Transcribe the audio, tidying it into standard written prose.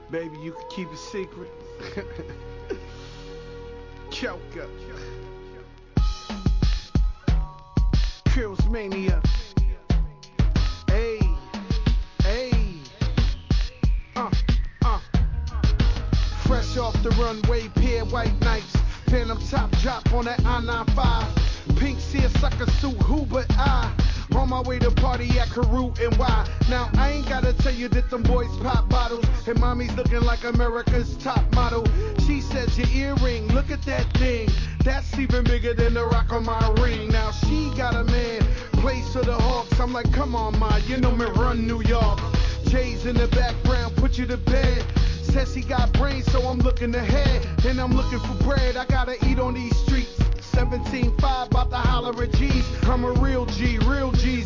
Baby, you can keep it secret. Choker. Kills Mania. Hey, hey. Uh. Fresh off the runway, pair white nights. Phantom top drop on that I-95. Pink seersucker suit, who but I? On my way to party at Carew and Y. Now I ain't gotta tell you that them boys pop bottles, and mommy's looking like America's top model. She says your earring, look at that thing. That's even bigger than the rock on my ring. Now she got a man, plays for the Hawks. I'm like, come on, ma, you know me run New York. Jay's in the background, put you to bed. Says he got brains, so I'm looking ahead. And I'm looking for bread, I gotta eat on these streets. 17.5, about to holler at G's. I'm a real G, real G's.